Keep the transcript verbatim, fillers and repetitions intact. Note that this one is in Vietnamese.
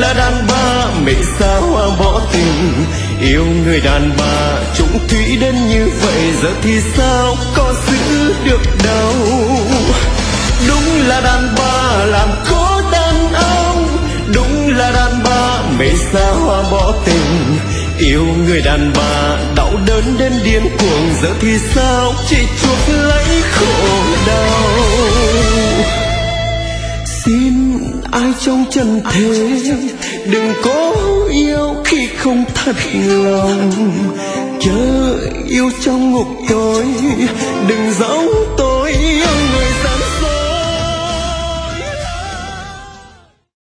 là đàn bà mẹ xa hoa bỏ tình, yêu người đàn bà chung thủy đến như vậy, giờ thì sao có giữ được đâu. Đúng là đàn bà làm khó đàn ông, đúng là đàn bà mẹ xa hoa bỏ tình, yêu người đàn bà đau đớn đến điên cuồng, giờ thì sao chỉ chuộc lấy khổ đau. Xin ai trong trần thế đừng có yêu khi không thật lòng, chớ yêu trong ngục tối, đừng giấu tôi yêu người